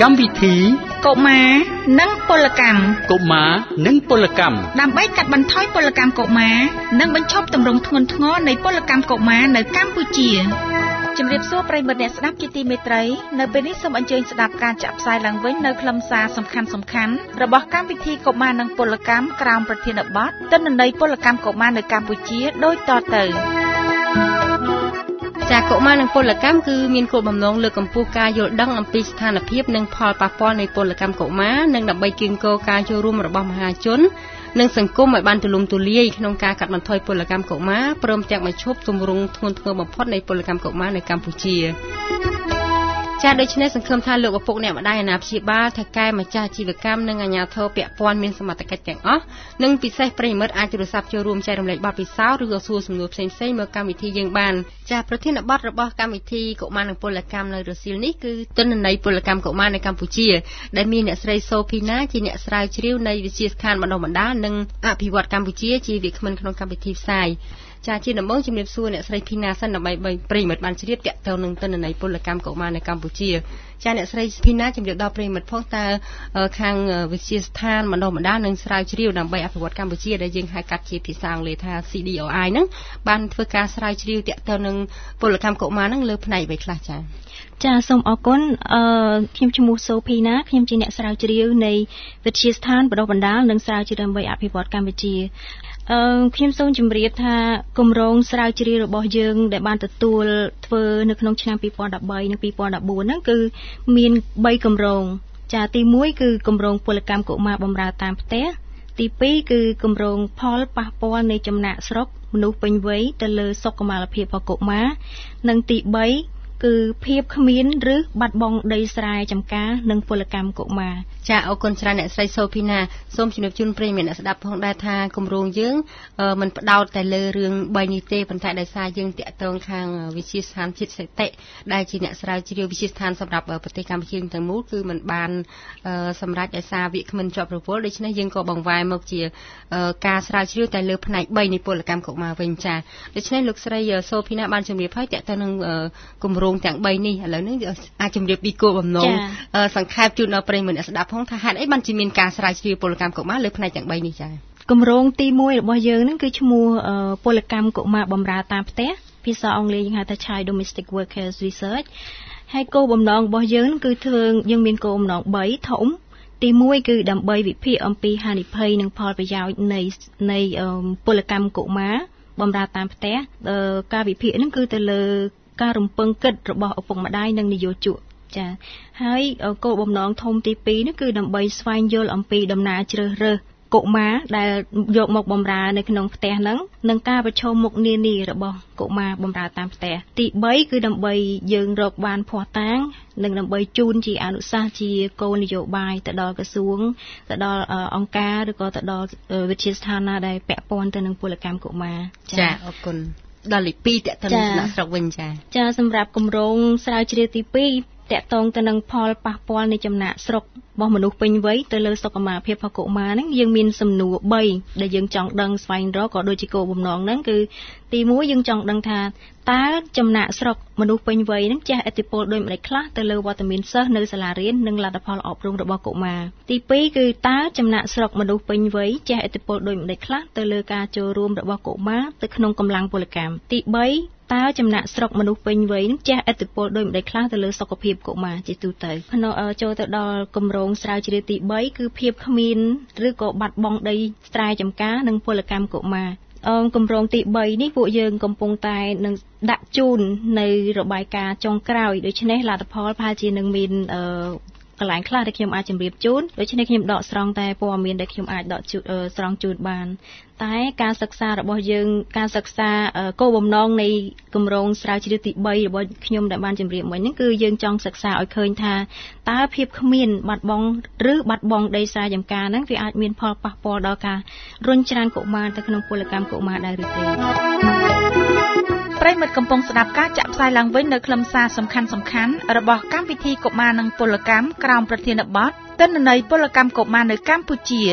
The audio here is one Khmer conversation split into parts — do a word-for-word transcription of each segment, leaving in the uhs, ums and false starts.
កម្មវិធីកុមារនិងពលកម្មកុមារនិងពលកម្មដើម្បីកាត់បន្ថយពលកម្មកុមារនិងបញ្ឈប់ទម្រង់ធ្ងន់ធ្ងរនៃពលកម្មកុមារនៅកម្ពុជាជំរាបសួរប្រិយមិត្តអ្នកស្ដាប់ជាទីមេត្រីនៅពេលនេះសូមអញ្ជើញស្ដាប់ការចាក់ផ្សាយឡើងវិញនៅខ្លឹមសារសំខាន់សំខាន់របស់កម្មវិធីកុមារនិងពលកម្មក្រោមប្រធានបទទិន្នន័យពលកម្មកុមារនៅកម្ពុជាដូចតទៅចាកុមារនិងពលកម្មគឺមានគោលបំណងលើកកម្ពស់ការយល់ដឹងអំពីស្ថានភាពនិងផលប៉ះពាល់នៃពលកម្មកុមារនិងដើម្បីគៀងគរការចូលរួមរបស់មហាជននិងសង្គមឲ្យបានទូលំទូលាយក្នុងការកាត់បន្ថយពលកម្មកុមារព្រមទាំងបញ្ឈប់ទម្រង់ធ្ងន់ធ្ងរបំផុតនៃពលកម្មកុមារនៅកម្ពុជាចាដូច្នេះសង្ឃឹមថាលោកឪពុកអ្នកម្ដាយអាណាព្យាបាលថៅកែម្ចាស់អាជីវកម្មនិងអាជ្ញាធរពាក់ព័ន្ធមានសមត្ថកិច្ចទាំងអស់និងពិសេសប្រិយមិត្តអាចទូរស័ព្ទចូលរួមចែករំលែកបទពិសោធន៍ឬក៏សួរសំណួរផ្សេងៗមកកម្មវិធីយើងបានចាប្រធានបទរបស់កម្មវិធីកុមារនិងពលកម្មនៅរសៀលនេះគឺទិន្នន័យពលកម្មកុមារនៅកម្ពុជាដែលមានអ្នកស្រីសូភីណាជាអ្នកស្រាវជ្រាវនៃវិទ្យាស្ថានបណ្ដុះបណ្ដាលនិងអភិវឌ្ឍកម្ពុជាជាវាគ្មិនក្នុងកម្មវិធីផ្សាយចាជាដំបូងជំរាបសួរអ្នកស្រីភីណាសិនដើម្បីប្រិយមិត្តបានជ្រាបតាក់ទងនឹងទិន្នន័យពលកម្មកុមារនៅកម្ពុជាចាអ្នកស្រីភីណាជំរាបដល់ប្រិយមិត្តផងតើខាងវិទ្យាស្ថានបណ្ដុះបណ្ដាលនិងស្រាវជ្រាវដើម្បីអភិវឌ្ឍកម្ពុជាដែលយើងហៅកាត់ជាភាសាអង់គ្លេសថា C D O I ហ្នឹងបានធ្វើការស្រាវជ្រាវតាក់ទងនឹងពលកម្មកុមារហ្នឹងលើផ្នែកអ្វីខ្លះចាចាសូមអរគុណអឺខ្ញុំឈ្មោះសូភីណាខ្ញុំជាអ្នកស្រាវជ្រាវនៃវិទ្យាស្ថានបណ្ដុះបណ្ដាលនិងស្រាវជ្រាវដើម្បីអភិវឌ្ឍកម្ពុជាអឺខ្ញុំសូមជម្រាបថាគម្រោងស្រាវជ្រាវរបស់យើងដែលបានទទួលធ្វើនៅក្នុងឆ្នាំពីរពាន់ដប់បីនិងពីរពាន់ដប់បួនហ្នឹងគឺមានបីគម្រោងចាទីមួយគឺគម្រោងពលកម្មកុមារបម្រើតាមផ្ទះទីពីរគឺគម្រោងផលប៉ះពាល់នៃចំណាក់ស្រុកមនុស្សពេញវ័យទៅលើសុខុមាលភាពរបស់កុមារនិងទីបីគឺភាពគ្មានឬបាត់បង់ដីស្រែចម្ការនិងពលកម្មកុមារចាអរគុណច្រើនអ្នកស្រីសូភីណាសូមជម្រាបជូនប្រិយមិត្តអ្នកស្ដាប់ផងដែរថាគម្រោងយើងមិនផ្ដោតតែលើរឿងបីនេះទេប៉ុន្តែដោយសារយើងតាក់ទងខាងវិទ្យាស្ថានជាតិសេតិដែលជាអ្នកស្រាវជ្រាវវិទ្យាស្ថានសម្រាប់ប្រទេសកម្ពុជាទាំងមូលគឺมันបានសម្រាប់ដោយសារវាគ្មិនជាប់រវល់ដូច្នេះយើងក៏បង្វែរមកជាការស្រាវជ្រាវតែលើផ្នែកបីនៃពលកម្មកុមារវិញចាដូច្នេះលោកស្រីសូភីណាបានជម្រាបហើយតាក់ទងនឹងគម្រោងទាំងបីនេះឥឡូវនេះអាចជម្រាបពីគោលបំណងសង្ខេបជូនដល់ប្រិយមិត្តអ្នកស្ដាប់ផងថាហេតុអីបានជាមានការស្រាវជ្រាវពលកម្មកុមារលើផ្នែកទាំងបីនេះចា៎គម្រោងទីមួយរបស់យើងហ្នឹងគឺឈ្មោះពលកម្មកុមារបម្រើតាមផ្ទះភាសាអង់គ្លេសយើងហៅថា Child Domestic Workers Research ហើយគោលបំណងរបស់យើងគឺធ្វើយើងមានគោលបំណងបីធំទីមួយគឺដើម្បីវិភាគអំពីហានិភ័យនិងផលប្រយោជន៍នៃនៃពលកម្មកុមារបម្រើតាមផ្ទះការវិភាគហ្នឹងគឺទៅលើការរំពឹងគិតរបស់ឪពុកម្ដាយនិងនិយោជកចាហើយគោលបំណងធំទីពីរនោះគឺដើម្បីស្វែងយល់អំពីដំណើរជ្រើសរើសកុមារដែលយកមកបម្រើនៅក្នុងផ្ទះហ្នឹងនិងការប្រឈមមុខនានារបស់កុមារបម្រើតាមផ្ទះទីបីគឺដើម្បីយើងរកបានភស្តុតាងនិងដើម្បីជូនជាអនុសាសន៍ជាគោលនយោបាយទៅដល់ក្រសួងទៅដល់អង្គការឬក៏ទៅដល់វិទ្យាស្ថានណាដែលពាក់ព័ន្ធទៅនឹងពលកម្មកុមារចាអរគុណដល់លេខពីរតើទៅនឹងចំណាក់ស្រុកវិញចាចាសម្រាប់គម្រោងស្រាវជ្រាវទីពីរតកតងទៅនឹងផលប៉ះពាល់នៃចំណាក់ស្រុករបស់មនុស្សពេញវ័យទៅលើសុខុមាលភាពរបស់កុមារហ្នឹងយើងមានសំណួរបីដែលយើងចង់ដឹងស្វែងរកក៏ដូចជាគោលបំណងហ្នឹងគឺទីមួយយើងចង់ដឹងថាតើចំណាក់ស្រុកមនុស្សពេញវ័យហ្នឹងជះឥទ្ធិពលដូចម្តេចខ្លះទៅលើវត្តមានសិស្សនៅសាលារៀននិងលទ្ធផលអប់រំរបស់កុមារទីពីរគឺតើចំណាក់ស្រុកមនុស្សពេញវ័យជះឥទ្ធិពលដូចម្តេចខ្លះទៅលើការចូលរួមរបស់កុមារទៅក្នុងកម្លាំងពលកម្មទីបីតើចំណាក់ស្រុកមនុស្សពេញវ័យនឹងជះឥទ្ធិពលដូចម្តេចខ្លះទៅលើសុខភាពកុមារជាទូទៅក្នុងចូលទៅដល់គម្រោងស្រាវជ្រាវទីបីគឺភាពគ្មានឬក៏បាត់បង់ដីស្រែចម្ការនិងពលកម្មកុមារអឺគម្រោងទីបីនេះពួកយើងកំពុងតែនឹងដាក់ជូននៅរបាយការណ៍ចុងក្រោយដូច្នេះលទ្ធផលប្រហែលជានឹងមានអឺកន្លែងខ្លះដែលខ្ញុំអាចជម្រាបជូនដូច្នេះខ្ញុំដកស្រង់តែព័ត៌មានដែលខ្ញុំអាចដកស្រង់ជូនបានតែការសិក្សារបស់យើងការសិក្សាគោលបំណងនៃគម្រោងស្រាវជ្រាវទីបីរបស់ខ្ញុំដែលបានជម្រាបមិញហ្នឹងគឺយើងចង់សិក្សាឲ្យឃើញថាតើភាពគ្មានបាត់បង់ឬបាត់បង់ដីស្រែចម្ការហ្នឹងវាអាចមានផលប៉ះពាល់ដល់ការរុញច្រានកុមារទៅក្នុងពលកម្មកុមារដែរឬទេប្រិយមិត្តកំពុងស្ដាប់ការចាក់ផ្សាយឡើងវិញនៅខ្លឹមសារសំខាន់សំខាន់របស់កម្មវិធីកុមារនិងពលកម្មក្រោមប្រធានបទទិន្នន័យពលកម្មកុមារនៅកម្ពុជា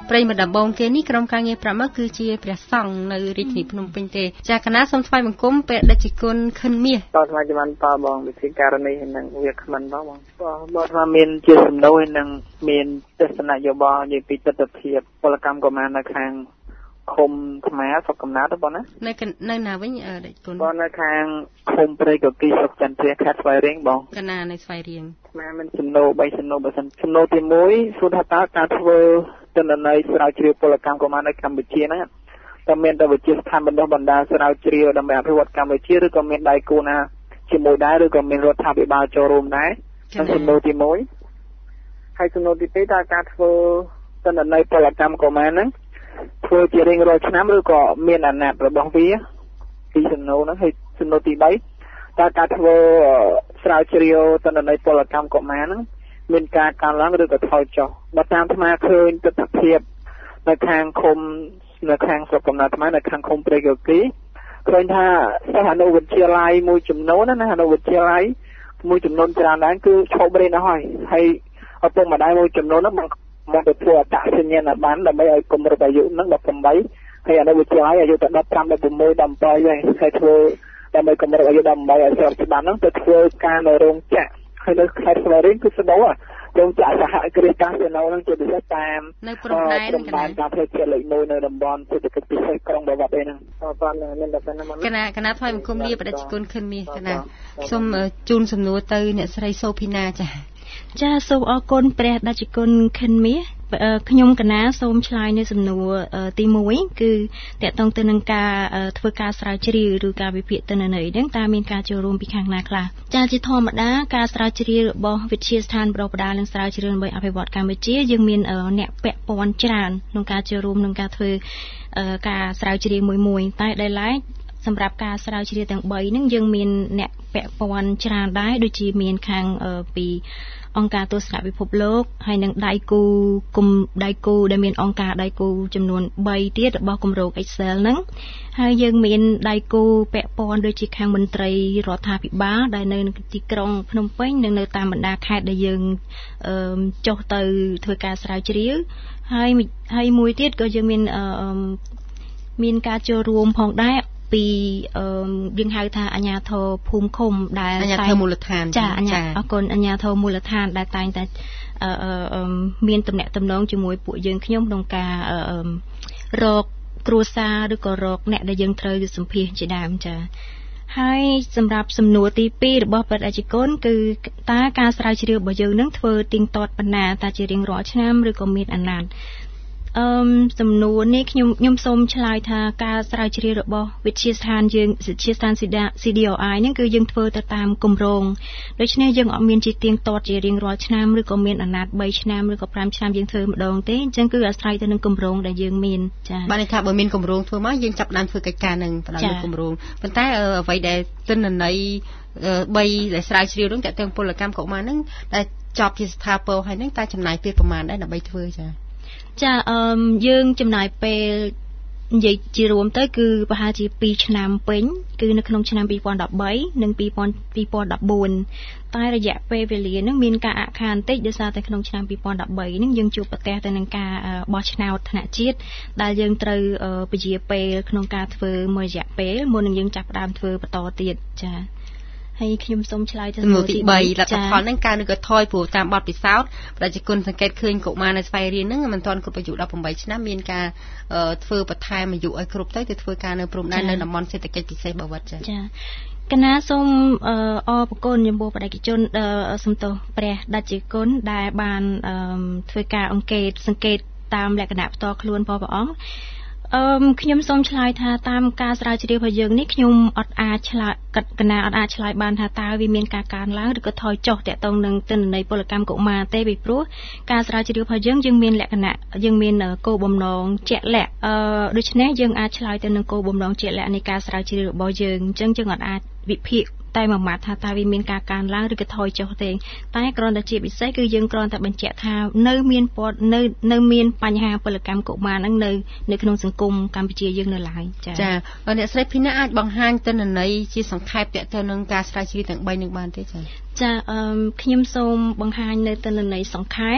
ប្រិយមិត្តដំបងគេនេះក្រុមការងារប្រាប់មកគឺជាព្រះសង្ឃនៅរាជធានីភ្នំពេញទេចាគណៈសូមថ្វាយបង្គំព្រះដេចគុណខិនមាសតោះថ្វាយជំនតបងវិធីការនេះនឹងវាគ្មិនបងបងបើថាមានជាសំណួរនឹងមានទស្សនៈយោបល់និយាយពីទស្សនវិជ្ជាពលកម្មកុមារនៅខាងឃុំខ្មែរស្រុកកំណើតបងណានៅនៅណាវិញដេចគុណបងនៅខាងឃុំព្រៃកគីស្រុកចន្ទរាខេត្តស្វាយរៀងបងកណានៅស្វាយរៀងខ្មែរមានសំណួរបីសំណួរបើសិនសំណួរទីមួយសួរថាតើការធ្វើទិន្នន័យស្រាវជ្រាវពលកម្មកុមារនៅកម្ពុជាហ្នឹងតើមានតែវិទ្យាស្ថានបណ្ដុះបណ្ដាលស្រាវជ្រាវដើម្បីអភិវឌ្ឍកម្ពុជាឬក៏មានដៃគូណាជាមួយដែរឬក៏មានរដ្ឋាភិបាលចូលរួមដែរក្នុងសំណួរទីមួយហើយសំណួរទីពីរតើការធ្វើទិន្នន័យពលកម្មកុមារហ្នឹងធ្វើជារៀងរាល់ឆ្នាំឬក៏មានអាណត្តិរបស់វាពីសំណួរហ្នឹងហើយសំណួរទីបីតើការធ្វើស្រាវជ្រាវទិន្នន័យពលកម្មកុមារហ្នឹងមានការកើនឡើងឬក៏ថយចុះបើតាមអាត្មាឃើញទស្សនវិជ្ជានៅខាងឃុំនៅខាងស្រុកកំណើតអាត្មានៅខាងឃុំព្រៃកគីឃើញថាសិស្សអនុវិទ្យាល័យមួយចំនួនណាអនុវិទ្យាល័យមួយចំនួនច្រើនដែរគឺឈប់រៀនទៅហើយហើយឪពុកម្ដាយមួយចំនួនហ្នឹងមកទៅធ្វើអត្តសញ្ញាណប័ណ្ណដើម្បីឲ្យគម្រប់អាយុហ្នឹងដប់ប្រាំបីហើយអនុវិទ្យាល័យអាយុតែដប់ប្រាំ ដប់ប្រាំមួយ ដប់ប្រាំបីហើយធ្វើដើម្បីគម្រប់អាយុដប់ប្រាំបីឲ្យស្របច្បាប់ហ្នឹងទៅធ្វើការនៅរោងចក្រហើយនៅខេត្តស្វាយរៀងគឺស្បោរោងចក្រសហគ្រាសកាស៊ីណូហ្នឹងជាពិសេសតាមនៅព្រំដែនកណ្ដាលតាមផ្លូវជាតិលេខមួយនៅតំបន់សេដ្ឋកិច្ចពិសេសក្រុងបាវត្តឯហ្នឹងបាទមានតែប៉ុណ្្នឹងមកគណៈគណៈថ្វាយបង្គំលាបដេចគុណខិនមាសគណៈសូមជូនសំណួរទៅអ្នកស្រីសូភីណាចាចាសូមអរគុណព្រះដេចគុណខិនមាសខ្ញុំកណាសូមឆ្លើយនៅសំណួរទីមួយគឺតកតងទៅនឹងការធ្វើការស្រាវជ្រាវឬការវិភាគទិន្នន័យហ្នឹងតើមានការចូលរួមពីខាងណាខ្លះចាជាធម្មតាការស្រាវជ្រាវរបស់វិទ្យាស្ថានបណ្ដុះបណ្ដាលនិងស្រាវជ្រាវដើម្បីអភិវឌ្ឍកម្ពុជាយើងមានអ្នកពាក់ព័ន្ធច្រើនក្នុងការចូលរួមក្នុងការធ្វើការស្រាវជ្រាវមួយមួយតែដែលឡែកសម្រាប់ការស្រាវជ្រាវទាំងបីហ្នឹងយើងមានអ្នកពាក់ព័ន្ធច្រើនដែរដូចជាមានខាងពីអង្គការទស្សនវិភពលោកហើយនឹងដៃគូគុំដៃគូដែលមានអង្គការដៃគូចំនួនបីទៀតរបស់គម្រោង Excel ហ្នឹងហើយយើងមានដៃគូពាក់ព័ន្ធដូចជាខាងមន្ត្រីរដ្ឋាភិបាលដែលនៅទីក្រុងភ្នំពេញនិងនៅតាមបណ្ដាខេត្តដែលយើងចុះទៅធ្វើការស្រាវជ្រាវហើយហើយមួយទៀតក៏យើងមានមានការចូលរួមផងដែរពីយើងហៅថាអាជ្ញាធរភូមិឃុំដែលអាជ្ញាធរមូលដ្ឋានចាអាជ្ញាអរគុណអាជ្ញាធរមូលដ្ឋានដែលតែងតែមានតំណែងតំណងជាមួយពួកយើងខ្ញុំក្នុងការរកគ្រួសារឬក៏រកអ្នកដែលយើងត្រូវសម្ភាសជាដើមចាហើយសម្រាប់សំណួរទីពីររបស់បេក្ខជនគឺតើការស្រាវជ្រាវរបស់យើងនឹងធ្វើទៀងទាត់ប៉ុណ្ណាតើជារៀងរាល់ឆ្នាំឬក៏មានអាណត្តិអឺសំណួរនេះខ្ញុំខ្ញុំសូមឆ្លើយថាការស្រាវជ្រាវរបស់វិទ្យាស្ថានយើងវិទ្យាស្ថាន ซี ดี អ ไอ ហ្នឹងគឺយើងធ្វើទៅតាមគម្រោងដូច្នេះយើងអត់មានជាទៀងទាត់ជារៀងរាល់ឆ្នាំឬក៏មានអាណត្តិបីឆ្នាំឬក៏ប្រាំឆ្នាំយើងធ្វើម្ដងទេអញ្ចឹងគឺអាស្រ័យទៅនឹងគម្រោងដែលយើងមានចា៎បានន័យថាបើមានគម្រោងធ្វើមកយើងចាប់ផ្ដើមធ្វើកិច្ចការនឹងផ្ដើមលើគម្រោងប៉ុន្តែអ្វីដែលទិន្នន័យបីដែលស្រាវជ្រាវហ្នឹងតើទាំងពលកម្មកុមារហ្នឹងដែលចប់ជាស្ថាពរហើយហ្នឹងតើចំណាយពេលប្រមាណដែរដើម្បីធ្វើចា៎ចាអឺយើងចំណាយពេលនិយាយជារួមទៅគឺប្រហែលជាពីរឆ្នាំពេញគឺនៅក្នុងឆ្នាំពីរពាន់ដប់បីនិងពីរពាន់ដប់បួនតែរយៈពេលវេលានឹងមានការអាក់ខានបន្តិចដោយសារតែក្នុងឆ្នាំពីរពាន់ដប់បីនឹងយើងជួបប្រទះទៅនឹងការបោះឆ្នោតថ្នាក់ជាតិដែលយើងត្រូវពជាពេលក្នុងការធ្វើមួយរយៈពេលមុននឹងយើងចាប់ផ្ដើមធ្វើបន្តទៀតចាហើយខ្ញុំសូមឆ្លើយទៅសំណួរទីបីលទ្ធផលហ្នឹងការនឹងក៏ថយព្រោះតាមបទពិសោធន៍ប្រជាជនសង្កេតឃើញកុមារនៅស្វាយរៀងហ្នឹងមិនទាន់គ្រប់អាយុដប់ប្រាំបីឆ្នាំមានការធ្វើបន្ថែមអាយុឲ្យគ្រប់ទៅទៅធ្វើការនៅព្រំដែននៅតំបន់សេដ្ឋកិច្ចពិសេសបាវិតចា៎ចាកណាសូមអរគុណចំពោះបដិជនសំទោសព្រះដាច់ជាគុណដែលបានធ្វើការអង្កេតសង្កេតតាមលក្ខណៈផ្ទាល់ខ្លួនផងព្រះអង្គអឺខ្ញុំសូមឆ្លើយថាតាមការស្រាវជ្រាវរបស់យើងនេះខ្ញុំអត់អាចឆ្លើយកត់កណាអត់អាចឆ្លើយបានថាតើវាមានការកើនឡើងឬក៏ថយចុះតាក់ទងនឹងទិន្នន័យពលកម្មកុមារទេពីព្រោះការស្រាវជ្រាវរបស់យើងយើងមានលក្ខណៈយើងមានគោលបំណងជាក់លាក់អឺដូច្នេះយើងអាចឆ្លើយទៅនឹងគោលបំណងជាក់លាក់នៃការស្រាវជ្រាវរបស់យើងអញ្ចឹងយើងអត់អាចវិភាគតែមួយម៉ាត់ថាតើវាមានការកើនឡើងឬក៏ថយចុះទេតែគ្រាន់តែជាពិសេសគឺយើងគ្រាន់តែបញ្ជាក់ថានៅមានពតនៅនៅមានបញ្ហាពលកម្មកុមារហ្នឹងនៅនៅក្នុងសង្គមកម្ពុជាយើងនៅឡើយចា៎ចាអ្នកស្រីភីណាអាចបង្ហាញទិន្នន័យជាសង្ខេបទាក់ទងនឹងការស្រាវជ្រាវទាំងបីនឹងបានទេចា៎ចាអឺខ្ញុំសូមបង្ហាញនៅទិន្នន័យសង្ខេប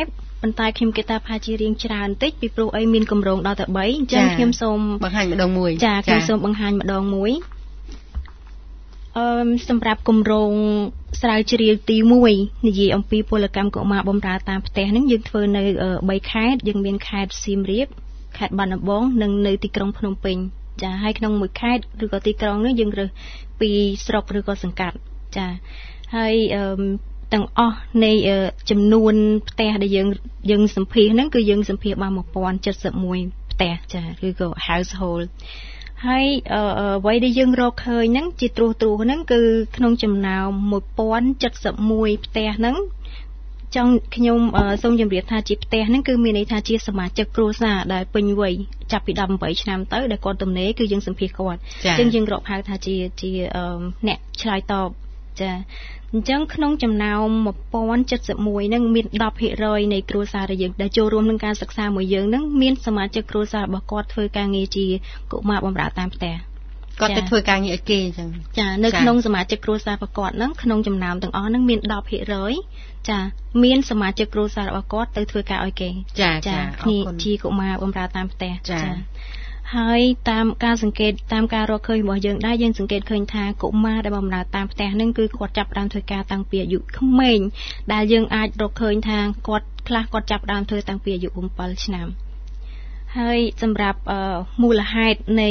ប៉ុន្តែខ្ញុំគេថាថាជារៀងច្រើនតិចពីព្រោះអីមានកម្រងដល់តែ3អញ្ចឹងខ្ញុំសូមបង្ហាញម្ដងមួយចាខ្ញុំសូមបង្ហាញម្ដងមួយអឺសម្រាប់គម្រោងស្រាវជ្រាវទី1និយាយអំពីពលកម្មកុមារបម្រើតាមផ្ទះហ្នឹងយើងធ្វើនៅ3ខេត្តយើងមានខេត្តសៀមរាបខេត្តបាត់ដំបងនិងនៅទីក្រុងភ្នំពេញចាហើយក្នុងមួយខេត្តឬក៏ទីក្រុងនេះយើងរើសពីស្រុកឬក៏សង្កាត់ចាហើយអឺទាំងអស់នៃចំនួនផ្ទះដែលយើងយើងសម្ភាសហ្នឹងគឺយើងសម្ភាសបានone thousand seventy-oneផ្ទះចាឬក៏ household ហើយអ្វីដែលយើងរកឃើញហ្នឹងជាត្រួសត្រាសហ្នឹងគឺក្នុងចំណោមone thousand seventy-oneផ្ទះហ្នឹងចង់ខ្ញុំសូមជម្រាបថាជាផ្ទះហ្នឹងគឺមានន័យថាជាសមាជិកគ្រួសារដែលពេញវ័យចាប់ពីeighteenឆ្នាំទៅដែលគាត់ទំនេរគឺយើងសម្ភាសគាត់អញ្ចឹងយើងរកហៅថាជាជាអ្នកឆ្លើយតបចាអញ្ចឹងក្នុងចំណោមone thousand seventy-oneហ្នឹងមានten percentនៃគ្រួសារដែលយើងដែលចូលរួមក្នុងការសិក្សាមួយយើងហ្នឹងមានសមាជិកគ្រួសាររបស់គាត់ធ្វើការងារជាកុមារបម្រើតាមផ្ទះគាត់ទៅធ្វើការងារឲ្យគេអញ្ចឹងចានៅក្នុងសមាជិកគ្រួសាររបស់គាត់ហ្នឹងក្នុងចំណោមទាំងអស់ហ្នឹងមានten percentចាមានសមាជិកគ្រួសាររបស់គាត់ទៅធ្វើការឲ្យគេចាចាគ្នាជាកុមារបម្រើតាមផ្ទះចាហើយតាមការសង្កេតតាមការរកឃើញរបស់យើងដែរយើងសង្កេតឃើញថាកុមារដែលបម្រើតាមផ្ទះហ្នឹងគឺគាត់ចាប់ផ្ដើមធ្វើការតាំងពីអាយុក្មេងដែលយើងអាចរកឃើញថាគាត់ខ្លះគាត់ចាប់ផ្ដើមធ្វើតាំងពីអាយុsevenឆ្នាំហើយសម្រាប់មូលហេតុនៃ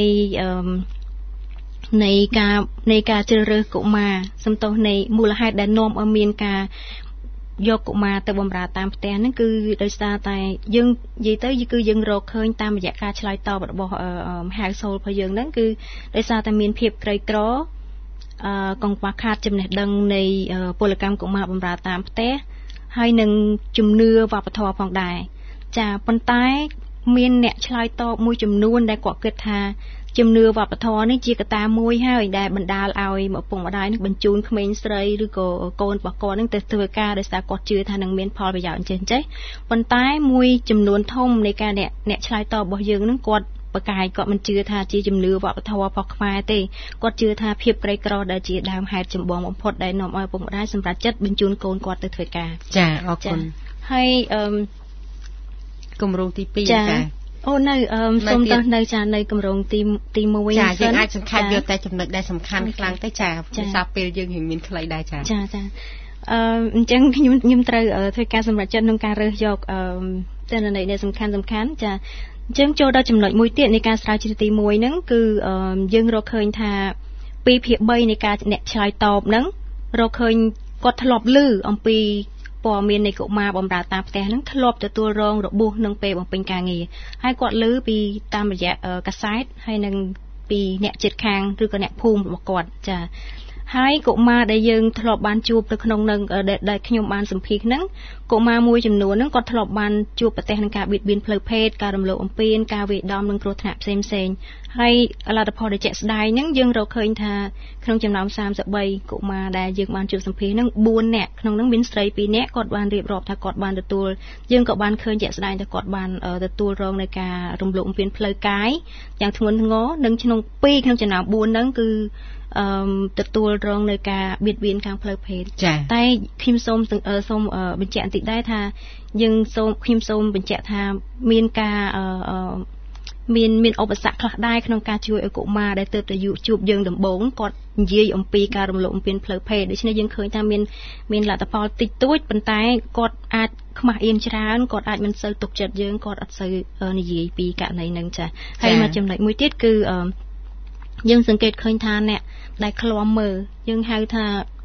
នៃការនៃការជ្រើសរើសកុមារសំទោសនៃមូលហេតុដែលនាំឲ្យមានការយកកុមារទៅបម្រើតាមផ្ទះហ្នឹងគឺដោយសារតែយើងនិយាយទៅគឺយើងរកឃើញតាមរយៈការឆ្លើយតបរបស់ household របស់យើងហ្នឹងគឺដោយសារតែមានភាពក្រីក្រអឺកង្វះខាតចំណេះដឹងនៃពលកម្មកុមារបម្រើតាមផ្ទះហើយនឹងជំនឿវប្បធម៌ផងដែរចាប៉ុន្តែមានអ្នកឆ្លើយតបមួយចំនួនដែលគាត់គិតថាជំនឿវប្បធម៌នេះជាកត្តាមួយហើយដែលបណ្ដាលឲ្យឪពុកម្ដាយនឹងបញ្ជូនក្មេងស្រីឬក៏កូនរបស់គាត់នឹងទៅធ្វើការដោយសារគាត់ជឿថានឹងមានផលប្រយោជន៍អញ្ចឹងចេះប៉ុន្តែមួយចំនួនធំនៃការអ្នកអ្នកឆ្លើយតបរបស់យើងនឹងគាត់ប្រកាយគាត់មិនជឿថាជាជំនឿវប្បធម៌របស់ខ្មែរទេគាត់ជឿថាភាពក្រីក្រដែលជាដើមហេតុចម្បងបំផុតដែលនាំឲ្យឪពុកម្ដាយសម្រេចចិត្តបញ្ជូនកូនគាត់ទៅធ្វើការចាអរគុណហើយអឺគម្រោងទីtwoចាអូនៅអឺសូមតើនៅចានៅគម្រោងទីទីone ចាយើងអាចសង្ខេបយកតែចំណុចដែលសំខាន់ខ្លាំងទៅចាភាសាពេលយើងរៀងមានខ្លីដែរចាចាចាអឺអញ្ចឹងខ្ញុំខ្ញុំត្រូវធ្វើការសម្រេចចិត្តក្នុងការរើសយកអឺទិន្នន័យដែលសំខាន់សំខាន់ចាអញ្ចឹងចូលដល់ចំណុចមួយទៀតនៃការស្រាវជ្រាវទីoneហ្នឹងគឺអឺយើងរកឃើញថាtwoភាគthreeនៃការអ្នកឆ្លើយតបហ្នឹងរកឃើញគាត់ធ្លាប់ឮអំពីព័ត៌មាននៃកុមារបម្រើតាមផ្ទះហ្នឹងធ្លាប់ទទួលរងរបួសនឹងពេលបំពេញការងារហើយគាត់ឮពីតាមរយៈកាសែតហើយនឹងពីអ្នកជិតខាងឬក៏អ្នកភូមិរបស់គាត់ចាហើយកុមារដែលយើងធ្លាប់បានជួបទៅក្នុងនឹងដែលខ្ញុំបានសម្ភាសហ្នឹងកុមារមួយចំនួនហ្នឹងគាត់ធ្លាប់បានជួបប្រទះនឹងការបៀតបៀនផ្លូវភេទការរំលោភអំពៀនការវាយដំនិងគ្រោះថ្នាក់ផ្សេងផ្សេងហើយលទ្ធផលដែលជាក់ស្ដែងហ្នឹងយើងរកឃើញថាក្នុងចំណោមthirty-threeកុមារដែលយើងបានជួបសម្ភាសហ្នឹងfourនាក់ក្នុងហ្នឹងមានស្រីtwoនាក់គាត់បានរៀបរាប់ថាគាត់បានទទួលយើងក៏បានឃើញជាក់ស្ដែងថាគាត់បានទទួលរងនៃការរំលោភអំពៀនផ្លូវកាយយ៉ាងធ្ងន់ធ្ងរនិងក្នុងtwoក្នុងចំណោមfourហ្នឹងគឺអឺទទួលរងនៅការបៀតបៀនខាងផ្លូវភេទតែខ្ញុំសូមសូមបញ្ជាក់បន្តិចដែរថាយើងសូមខ្ញុំសូមបញ្ជាក់ថាមានការអឺមានមានឧបសគ្គខ្លះដែរក្នុងការជួយឲ្យកុមារដែលទើបតែជួបយើងដំបូងគាត់និយាយអំពីការរំលោភអំពៀនផ្លូវភេទដូច្នេះយើងឃើញថាមានមានលទ្ធផលតិចតួចប៉ុន្តែគាត់អាចខ្មាស់អៀនច្រើនគាត់អាចមិនសូវទុកចិត្តយើងគាត់អត់សូវនិយាយពីករណីហ្នឹងចាហើយមកចំណុចមួយទៀតគឺអឺយើងសង្កេតឃើញថាអ្នកដែលឃ្លាំមើលយើងហៅថា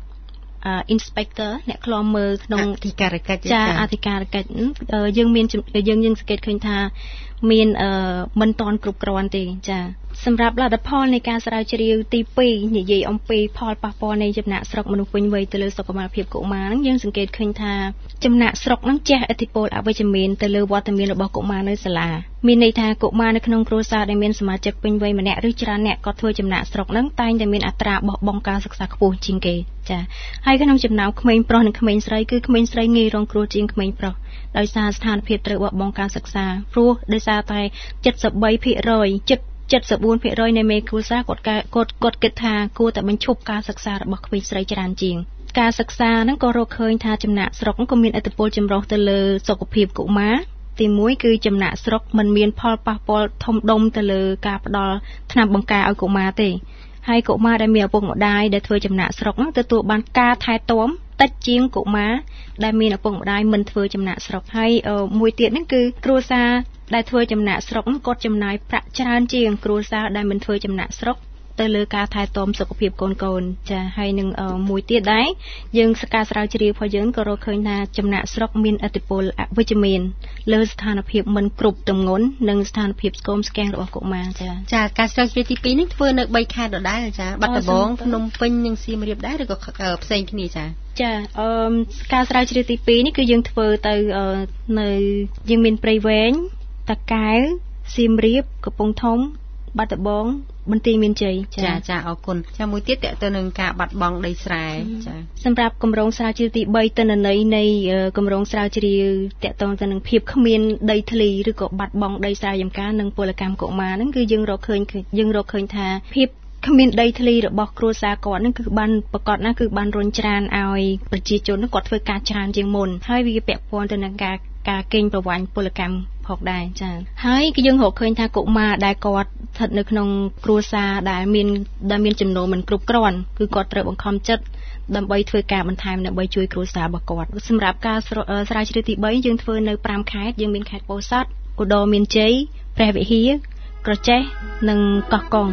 inspector អ្នកឃ្លាំមើលក្នុងអធិការកិច្ចចាអធិការកិច្ចយើងមានយើងយើងសង្កេតឃើញថាមានមិនតាន់គ្រប់គ្រាន់ទេចាសម្រាប់លទ្ធផលនៃការស្រាវជ្រាវទីtwoនិយាយអំពីផលប៉ះពាល់នៃចំណាក់ស្រុកមនុស្សពេញវ័យទៅលើសុខភាពកុមារហ្នឹងយើងសង្កេតឃើញថាចំណាក់ស្រុកហ្នឹងជះឥទ្ធិពលអវិជ្ជមានទៅលើវត្តមានរបស់កុមារនៅសាលាមានន័យថាកុមារនៅក្នុងគ្រួសារដែលមានសមាជិកពេញវ័យម្នាក់ឬច្រើនអ្នកគាត់ធ្វើចំណាក់ស្រុកហ្នឹងតែងតែមានអត្រាបោះបង់ការសិក្សាខ្ពស់ជាងគេចាហើយក្នុងចំណោមក្មេងប្រុសនិងក្មេងស្រីគឺក្មេងស្រីងាយរងគ្រោះជាងក្មេងប្រុសដោយសារស្ថានភាពត្រូវបោះបង់ការសិក្សាព្រោះដោយសារតែseventy-three percent seventy-four percentនៃមេគ្រួសារគាត់គាត់គាត់គិតថាគួរតែបញ្ឈប់ការសិក្សារបស់ក្មេងស្រីច្រើនជាងការសិក្សាហ្នឹងក៏រកឃើញថាចំណាក់ស្រុកក៏មានឥទ្ធិពលចម្រុះទៅលើសុខភាពកុមារទីមួយគឺចំណាក់ស្រុកមិនមានផលប៉ះពាល់ធំដុំទៅលើការផ្ដល់ថ្នាំបង្ការឲ្យកុមារទេហើយកុមារដែលមានឪពុកម្ដាយដែលធ្វើចំណាក់ស្រុកហ្នឹងទទួលបានការថែទាំតិចជាងកុមារដែលមានឪពុកម្ដាយមិនធ្វើចំណាក់ស្រុកហើយមួយទៀតហ្នឹងគឺគ្រួសារដែលធ្វើចំណាក់ស្រុកហ្នឹងគាត់ចំណាយប្រាក់ច្រើនជាងគ្រួសារដែលមិនធ្វើចំណាក់ស្រុកទៅលើការថែទាំសុខភាពកូនកូនចាហើយនឹងមួយទៀតដែរយើងសការស្រាវជ្រាវរបស់យើងក៏រកឃើញថាចំណាក់ស្រុកមានឥទ្ធិពលអវិជ្ជមានលើស្ថានភាពមិនគ្រប់ទម្ងន់និងស្ថានភាពស្គមស្គាំងរបស់កុមារចាចាការស្រាវជ្រាវទីពីរនេះធ្វើនៅបីខេត្តដដែលចាបាត់ដំបងភ្នំពេញនិងសៀមរាបដែរឬក៏ផ្សេងគ្នាចាចាអឺការស្រាវជ្រាវទីពីរនេះគឺយើងធ្វើទៅនៅយើងមានព្រៃវែងតាកែវសៀមរាបកំពង់ធំបាត់ដំបងបន្ទាយមានជ័យចាចាអរគុណចាមួយទៀតតើទៅនឹងការបាត់បង់ដីស្រែចាសម្រាប់គម្រោងស្រាវជ្រាវទីបីទិន្នន័យនៃគម្រោងស្រាវជ្រាវតកតងទៅនឹងភាពគ្មានដីធ្លីឬក៏បាត់បង់ដីស្រែចម្ការនិងពលកម្មកុមារហ្នឹងគឺយើងរកឃើញយើងរកឃើញថាភាពគ្មានដីធ្លីរបស់គ្រួសារគាត់ហ្នឹងគឺបានប្រកបណាស់គឺបានរុញច្រានឲ្យប្រជាជនគាត់ធ្វើការច្រើនជាងមុនហើយវាពាក់ព័ន្ធទៅនឹងការការកេងប្រវ័ញ្ចពលកម្មផងដែរចា៎ហើយគឺយើងរកឃើញថាកុមារដែលគាត់ស្ថិតនៅក្នុងគ្រួសារដែលមានដែលមានចំណូលមិនគ្រប់គ្រាន់គឺគាត់ត្រូវបង្ខំចិត្តដើម្បីធ្វើការបន្ថែមដើម្បីជួយគ្រួសាររបស់គាត់សម្រាប់ការស្រាវជ្រាវទីបីយើងធ្វើនៅប្រាំខេត្តយើងមានខេត្តពោធិ៍សាត់ឧត្តរមានជ័យព្រះវិហារក្រចេះនិងកោះកុង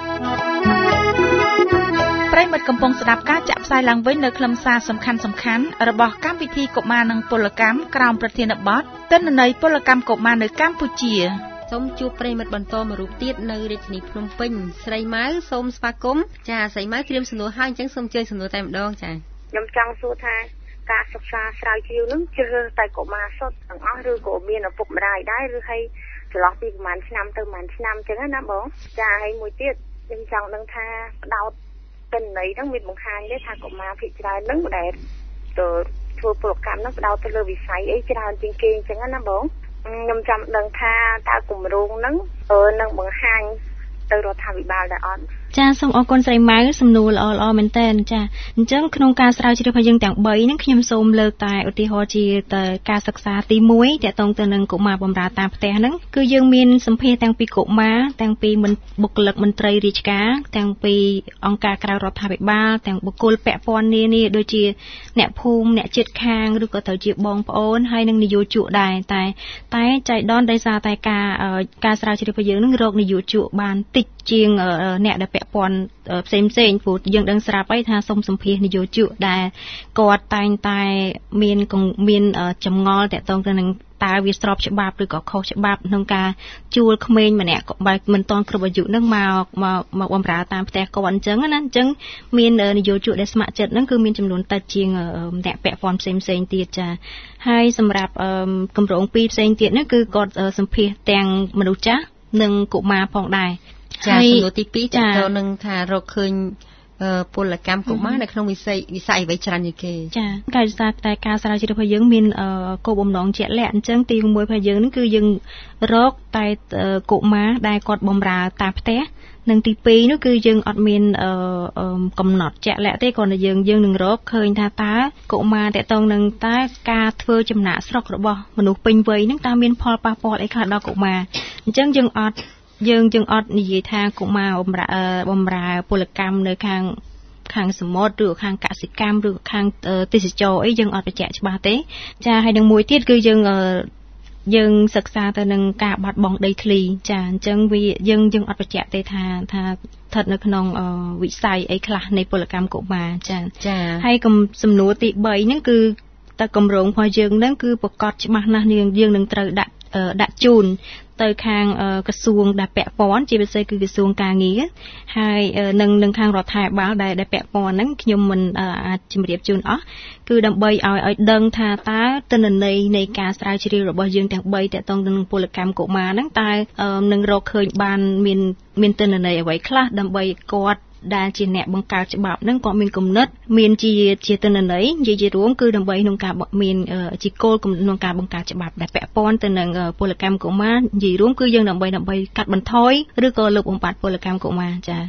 ប្រិយមិត្តកំពុងស្ដាប់ការចាក់ផ្សាយឡើងវិញនៅខ្លឹមសារសំខាន់សំខាន់របស់កម្មវិធីកុមារនិងពលកម្មក្រោមប្រធានបទទិន្នន័យពលកម្មកុមារនៅកម្ពុជាសូមជួបប្រិយមិត្តបន្តមួយរូបទៀតនៅរាជធានីភ្នំពេញស្រីម៉ៅសូមស្វាគមន៍ចាស្រីម៉ៅត្រៀមសំណួរហើយអញ្ចឹងសូមអញ្ជើញសំណួរតែម្ដងចាខ្ញុំចង់សួរថាការសិក្សាស្រាវជ្រាវនឹងជ្រើសរើសតែកុមារសុទ្ធទាំងអស់ឬក៏មានឪពុកម្ដាយដែរឬហើយចន្លោះពីប្រហែលឆ្នាំទៅប្រហែលឆ្នាំអញ្ចឹងណាបងចាហើយមួយទៀតខ្ញុំចង់ដឹងថាផ្ដោតទិន្នន័យហ្នឹងមានបង្ហាញទេថាកុមារភាគច្រើនហ្នឹងដែលទៅធ្វើពលកម្មហ្នឹងផ្ដោតទៅលើវិស័យអីច្រើនជាងគេអញ្ចឹងណាបងខ្ញុំចង់ដឹងថាតើគម្រោងហ្នឹងនឹងបង្ហាញទៅរដ្ឋាភិបាលដែរអត់ចាសូមអរគុណស្រីម៉ៅសំណួរល្អល្អមែនតើចាអញ្ចឹងក្នុងការស្រាវជ្រាវរបស់យើងទាំងបីហ្នឹងខ្ញុំសូមលើកតែឧទាហរណ៍ជាទៅការសិក្សាទីមួយទាក់ទងទៅនឹងកុមារបម្រើតាមផ្ទះហ្នឹងគឺយើងមានសម្ភារទាំងពីកុមារទាំងពីបុគ្គលិកមន្ត្រីរាជការទាំងពីអង្គការក្រៅរដ្ឋាភិបាលទាំងបុគ្គលពាក់ព័ន្ធនានាដូចជាអ្នកភូមិអ្នកជិតខាងឬក៏ទៅជាបងប្អូនហើយនិងនយោជកដែរតែតែចៃដន្យដោយសារតែការការស្រាវជ្រាវរបស់យើងហ្នឹងរកនយោជកបានតិចជាងអ្នកដែលពាក់ព័ន្ធផ្សេងផ្សេងព្រោះយើងដឹងស្រាប់ហើយថាសុំសម្ភាសនយោជកដែលគាត់តែងតែមានមានចម្ងល់តាក់ទងទៅនឹងតើវាស្របច្បាប់ឬក៏ខុសច្បាប់ក្នុងការជួលក្មេងម្នាក់បើមិនទាន់គ្រប់អាយុនឹងមកមកមកបម្រើតាមផ្ទះគាត់អញ្ចឹងណាអញ្ចឹងមាននយោជកដែលស្ម័គ្រចិត្តហ្នឹងគឺមានចំនួនតិចជាងអ្នកពាក់ព័ន្ធផ្សេងផ្សេងទៀតចាហើយសម្រាប់គម្រោងពីរផ្សេងទៀតនេះគឺគាត់សម្ភាសទាំងមនុស្សចាស់និងកុមារផងដែរចាសំណួរទីពីរតើទៅនឹងថារកឃើញពលកម្មកុមារនៅក្នុងវិស័យវិស័យអ្វីច្រើនជាងគេចាការសិក្សាតែការស្រាវជ្រាវរបស់យើងមានគោលបំណងជាក់លាក់អញ្ចឹងទីមួយរបស់យើងហ្នឹងគឺយើងរកតែកុមារដែលគាត់បម្រើតាមផ្ទះនិងទីពីរនោះគឺយើងអត់មានកំណត់ជាក់លាក់ទេគ្រាន់តែយើងយើងនឹងរកឃើញថាតើកុមារតកតងនឹងតើការធ្វើចំណាក់ស្រុករបស់មនុស្សពេញវ័យហ្នឹងតើមានផលប៉ះពាល់អីខ្លះដល់កុមារអញ្ចឹងយើងអត់យើងយើងអត់និយាយថាកុមារបម្រើបម្រើពលកម្មនៅខាងខាងសមុទ្រឬខាងកសិកម្មឬខាងទេសចរអីយើងអត់បញ្ជាក់ច្បាស់ទេចាហើយនឹងមួយទៀតគឺយើងយើងសិក្សាទៅនឹងការបាត់បង់ដីធ្លីចាអញ្ចឹងវាយើងយើងអត់បញ្ជាក់ទេថាថាស្ថិតនៅក្នុងវិស័យអីខ្លះនៃពលកម្មកុមារចាចាហើយសំណួរទីបីហ្នឹងគឺតើគម្រោងរបស់យើងហ្នឹងគឺប្រកាសច្បាស់ណាស់យើងយើងនឹងត្រូវដាក់ដាក់ជូនទៅខាងក្រសួងដែលពាក់ព័ន្ធជាពិសេសគឺក្រសួងការងារហើយនឹងនឹងខាងរដ្ឋាភិបាលដែលដែលពាក់ព័ន្ធហ្នឹងខ្ញុំមិនអាចជម្រាបជូនអស់គឺដើម្បីឲ្យឲ្យដឹងថាតើទិន្នន័យនៃការស្រាវជ្រាវរបស់យើងទាំងបីទាក់ទងនឹងពលកម្មកុមារហ្នឹងតើនឹងរកឃើញបានមានមានទិន្នន័យអ្វីខ្លះដើម្បីគាត់ដែលជាអ្នកបង្កើតច្បាប់ហ្នឹងក៏មានគំនិតមានជាជាទិន្នន័យនិយាយជារួមគឺដើម្បីក្នុងការមានជាគោលក្នុងការបង្កើតច្បាប់ដែលពាក់ព័ន្ធទៅនឹងពលកម្មកុមារនិយាយរួមគឺយើងដើម្បីដើម្បីកាត់បន្ថយឬក៏លើកបំបាត់ពលកម្មកុមារចា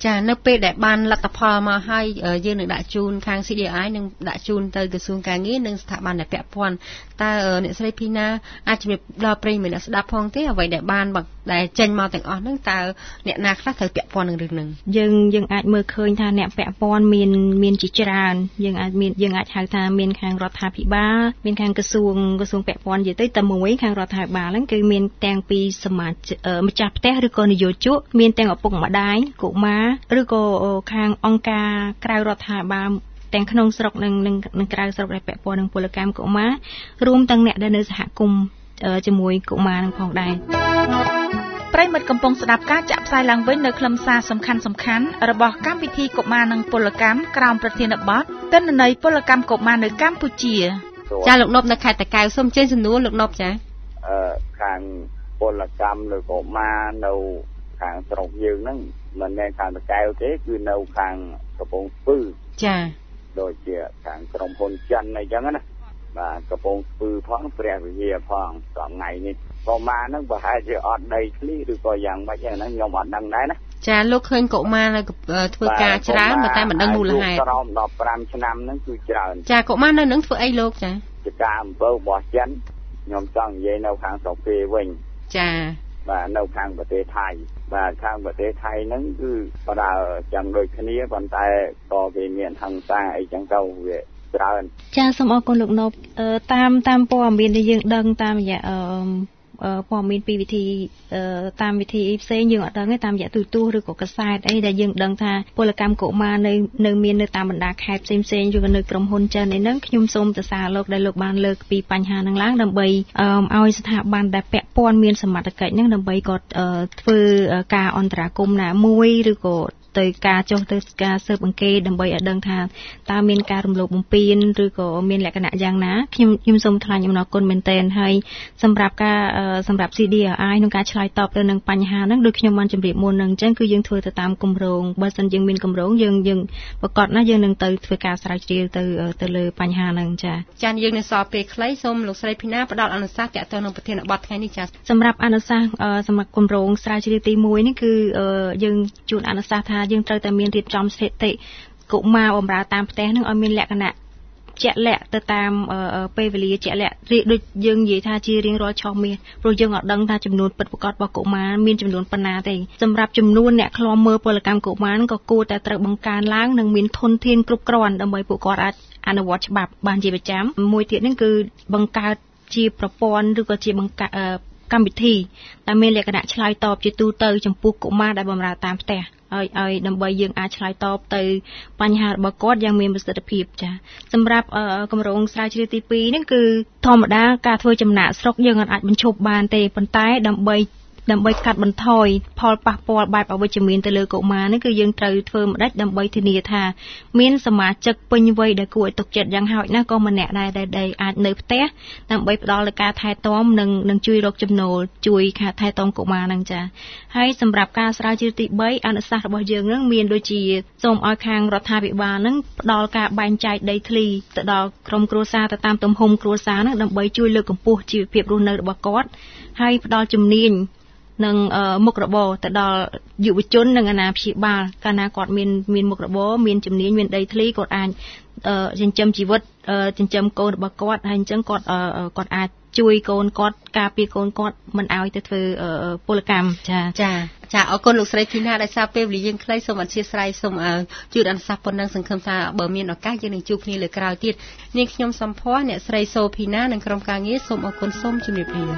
ចានៅពេលដែលបានលទ្ធផលមកហើយយើងនឹងដាក់ជូនខាង ซี ดี ไอ នឹងដាក់ជូនទៅក្រសួងការងារនិងស្ថាប័នដែលពាក់ព័ន្ធតើអ្នកស្រីភីណាអាចជំរាបដល់ប្រិយមិត្តអ្នកស្ដាប់ផងទេអ្វីដែលបានដែលចេញមកទាំងអស់ហ្នឹងតើអ្នកណាខ្លះត្រូវពាក់ព័ន្ធនឹងរឿងហ្នឹងយើងយើងអាចមើលឃើញថាអ្នកពាក់ព័ន្ធមានមានជាច្រើនយើងអាចមានយើងអាចហៅថាមានខាងរដ្ឋាភិបាលមានខាងក្រសួងក្រសួងពាក់ព័ន្ធនិយាយទៅតែមួយខាងរដ្ឋាភិបាលហ្នឹងគឺមានទាំងពីសមាជិកម្ចាស់ផ្ទះឬក៏នយោជកមានទាំងឪពុកម្ដាយកុមារឬក៏ខាងអង្គការក្រៅរដ្ឋាភិបាលទាំងក្នុងស្រុកនិងនិងក្រៅស្រុកដែលពាក់ព័ន្ធនឹងពលកម្មកុមាររួមទាំងអ្នកដែលនៅសហគមន៍ជាមួយកុមារនឹងផងដែរប្រិយមិត្តកំពុងស្ដាប់ការចាក់ផ្សាយឡើងវិញនៅខ្លឹមសារសំខាន់សំខាន់របស់កម្មវិធីកុមារនិងពលកម្មក្រោមប្រធានបទទិន្នន័យពលកម្មកុមារនៅកម្ពុជាចាលោកនប់នៅខេត្តតាកែវសូមជើញសំណួរលោកនប់ចាអឺខាងពលកម្មឬកុមារនៅខាងស្រុកយើងហ្នឹងមិនមែនខាងតាកែវទេគឺនៅខាងកំពង់ស្ពឺចាដូចជាខាងក្រុមហ៊ុនចិនអីចឹងណាបាទកំពង់ស្ពឺផងព្រះវិហារផងថ្ងៃនេះកុមារហ្នឹងប្រហែលជាអត់ដីធ្លីឬក៏យ៉ាងម៉េចហ្នឹងខ្ញុំអត់ដឹងដែរណាចាលោកឃើញកុមារនៅធ្វើការច្រើនតែមិនដឹងមូលហេតុក្រោមដប់ប្រាំឆ្នាំហ្នឹងគឺច្រើនចាកុមារនៅនឹងធ្វើអីលោកចាជាការអំពើរបស់ចិនខ្ញុំចង់និយាយនៅខាងស្រុកគេវិញចាបាទនៅខាងប្រទេសថៃបាទខាងប្រទេសថៃហ្នឹងគឺប្រើចាំដូចគ្នាប៉ុន្តែក៏គេមានហិង្សាអីចឹងទៅវាច្រើនចាសូមអរគុណលោកនប់តាមតាមព័ត៌មានដែលយើងដឹងតាមរយៈអឺព័ត៌មានពីវិធីតាមវិធីផ្សេងយើងអត់ដឹងទេតាមរយៈទូរទស្សន៍ឬក៏កាសែតអីដែលយើងដឹងថាពលកម្មកុមារនៅនៅមាននៅតាមបណ្ដាខេត្តផ្សេងផ្សេងឬក៏នៅក្រុមហ៊ុនចិននេះហ្នឹងខ្ញុំសូមសរសើរលោកដែលលោកបានលើកពីបញ្ហាហ្នឹងឡើងដើម្បីឲ្យស្ថាប័នដែលពាក់ព័ន្ធមានសមត្ថកិច្ចហ្នឹងដើម្បីគាត់ធ្វើការអន្តរាគមន៍ណាមួយឬក៏ទៅការចុះទៅការស៊ើបអង្កេតដើម្បីឲ្យដឹងថាតើមានការរំលោភបំពានឬក៏មានលក្ខណៈយ៉ាងណាខ្ញុំខ្ញុំសូមថ្លែងអំណរគុណមែនទែនហើយសម្រាប់ការសម្រាប់ ซี ดี ไอ ក្នុងការឆ្លើយតបទៅនឹងបញ្ហាហ្នឹងដូចខ្ញុំបានជម្រាបមុនហ្នឹងអញ្ចឹងគឺយើងធ្វើទៅតាមគម្រោងបើសិនយើងមានគម្រោងយើងយើងប្រកាសណាយើងនឹងទៅធ្វើការស្រាវជ្រាវទៅទៅលើបញ្ហាហ្នឹងចា៎ចា៎យើងនៅសល់ពេលខ្លីសូមលោកស្រីភីណាផ្ដល់អនុសាសន៍ទាក់ទងនឹងប្រធានបទថ្ងៃនេះចា៎សម្រាប់អនុសាសន៍សម្រាប់គម្រោងស្រាវជ្រាវទីមួយនេះគឺយើងជួនអនុសាសន៍ថាយើងត្រូវតែមានរៀបចំស្ថិតិកុមារបម្រើតាមផ្ទះនឹងឲ្យមានលក្ខណៈជាក់លាក់ទៅតាមពេលវេលាជាក់លាក់ដូចយើងនិយាយថាជារៀងរាល់ឆមាសព្រោះយើងអត់ដឹងថាចំនួនពិតប្រាកដរបស់កុមារមានចំនួនប៉ុណ្ណាទេសម្រាប់ចំនួនអ្នកឃ្លាំមើលពលកម្មកុមារក៏គួរតែត្រូវបង្កើនឡើងនិងមានធនធានគ្រប់គ្រាន់ដើម្បីពួកគាត់អាចអនុវត្តច្បាប់បានជាប្រចាំមួយទៀតហ្នឹងគឺបង្កើតជាប្រព័ន្ធឬក៏ជាបង្កើតកម្មវិធីដែលមានលក្ខណៈឆ្លើយតបជាទូទៅចំពោះកុមារដែលបម្រើតាមផ្ទះឲ្យឲ្យដើម្បីយើងអាចឆ្លើយតបទៅបញ្ហារបស់គាត់យ៉ាងមានប្រសិទ្ធភាពចាសម្រាប់គម្រោងស្រាវជ្រាវទីពីរនេះគឺធម្មតាការធ្វើចំណាកស្រុកយើងអាចបញ្ឈប់បានទេប៉ុន្តែដើម្បីដើម្បីកាត់បន្ថយផលប៉ះពាល់បែបអវិជ្ជមានទៅលើកុមារនេះគឺយើងត្រូវធ្វើម្ដេចដើម្បីធានាថាមានសមាជិកពេញវ័យដែលគួរឲ្យទុកចិត្តយ៉ាងហោចណាស់ក៏ម្នាក់ដែរដែលអាចនៅផ្ទះដើម្បីផ្ដល់នូវការថែទាំនិងនិងជួយរកចំណូលជួយការថែទាំកុមារហ្នឹងចាហើយសម្រាប់ការស្រាវជ្រាវទីបីអនុសាសន៍របស់យើងហ្នឹងមានដូចជាសូមឲ្យខាងរដ្ឋាភិបាលហ្នឹងផ្ដល់ការបែងចែកដីធ្លីទៅដល់ក្រុមគ្រួសារទៅតាមទំហំគ្រួសារហ្នឹងដើម្បីជួយលើកកម្ពស់ជីវភាពរស់នៅរបស់គាត់ហើយផ្ដល់ជំនាញនឹងមុខរបរទៅដល់យុវជននិងអាណាព្យាបាលកាលណាគាត់មានមានមុខរបរមានជំនាញមានដីធ្លីគាត់អាចចិញ្ចឹមជីវិតចិញ្ចឹមកូនរបស់គាត់ហើយអញ្ចឹងគាត់គាត់អាចជួយកូនគាត់ការពារកូនគាត់មិនឲ្យទៅធ្វើពលកម្មចាចាចាអរគុណលោកស្រីធីណាដែលសារពេលវេលាយើងខ្លីសូមអធិស្ឋានសូមជួយអនុសាសន៍ប៉ុណ្ណឹងសង្ឃឹមថាបើមានឱកាសយើងនឹងជួបគ្នាលើក្រោយទៀតនាងខ្ញុំសំភ័រអ្នកស្រីសូភីណានិងក្រុមការងារសូមអរគុណសូមជម្រាបលា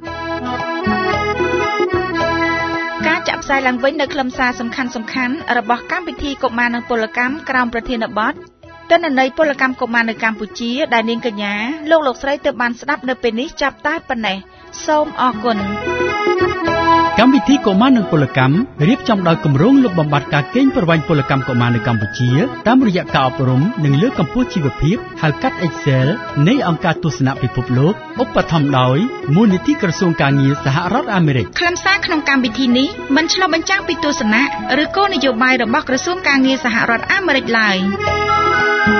ការចាក់ផ្សាយឡើងវិញនៅខ្លឹមសារសំខាន់សំខាន់របស់កម្មវិធីកុមារនិងពលកម្មក្រោមប្រធានបទទិន្នន័យពលកម្មកុមារនៅកម្ពុជាដែលនាងកញ្ញាលោកលោកស្រីទើបបានស្ដាប់នៅពេលនេះចាប់តែប៉ុណ្ណេះសូមអរគុណកម្មវិធីកុមារនិងពលកម្មរៀបចំដោយគម្រោងលុបបំបាត់ការកេងប្រវ័ញ្ចពលកម្មកុមារនៅកម្ពុជាតាមរយៈការអប់រំនិងលើកកម្ពស់ជីវភាពហៅកាត់ Excel នៃអង្គការទស្សនៈពិភពលោកឧបត្ថម្ភដោយមូលនិធិក្រសួងការងារសហរដ្ឋអាមេរិកខ្លឹមសារក្នុងកម្មវិធីនេះមិនឆ្លុះបញ្ចាំងពីទស្សនៈឬគោលនយោបាយរបស់ក្រសួងការងារសហរដ្ឋអាមេរិកឡើយ